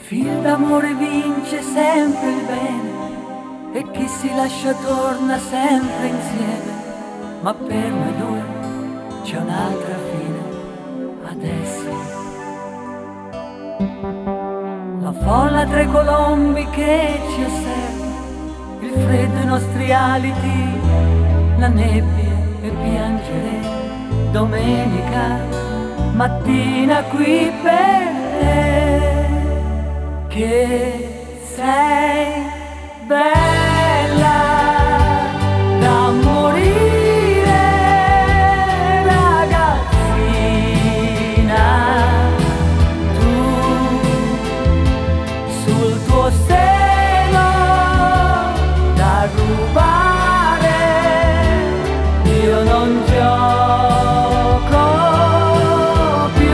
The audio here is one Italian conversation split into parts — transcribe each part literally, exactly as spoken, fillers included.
fil d'amore vince sempre il bene e chi si lascia torna sempre insieme, ma per noi due c'è un'altra fine adesso. La folla tra i colombi che ci osserva, il freddo i nostri aliti, la nebbia e piangere domenica mattina qui per te, che sei bella da morire, ragazzina, tu sul tuo seno da rubare, io non gioco più,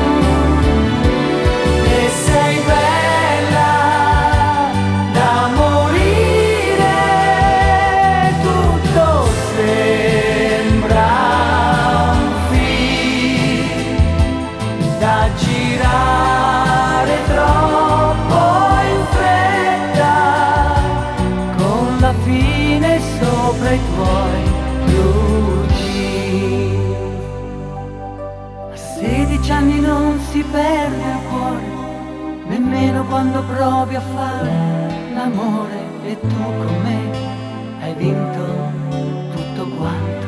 e sei bella da morire, tutto sembra un film da girare troppo in fretta, con la fine sopra i tuoi blue jeans. A sedici anni non si perde il cuore, nemmeno quando provi a fare l'amore, e tu con me hai vinto tutto quanto.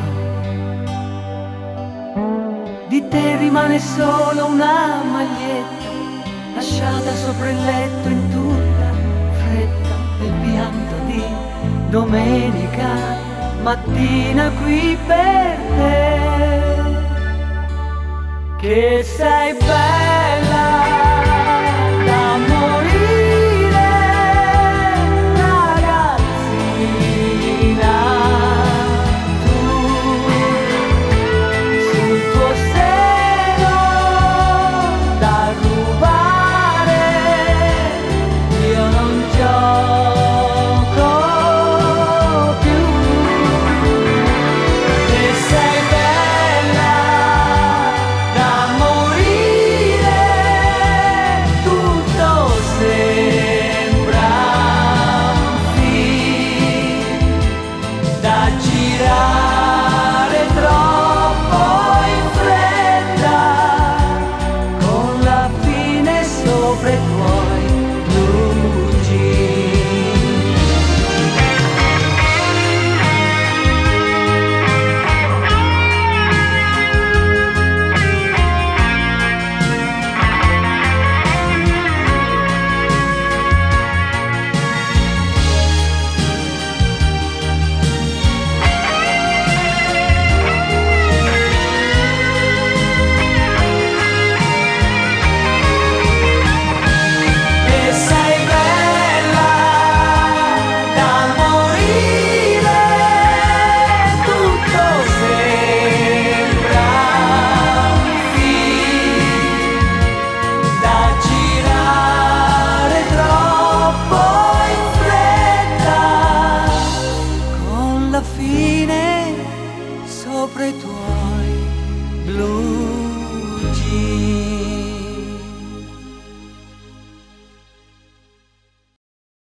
Di te rimane solo una maglietta lasciata sopra il letto in tutta fretta, e il pianto di domenica mattina qui per te, che sei bella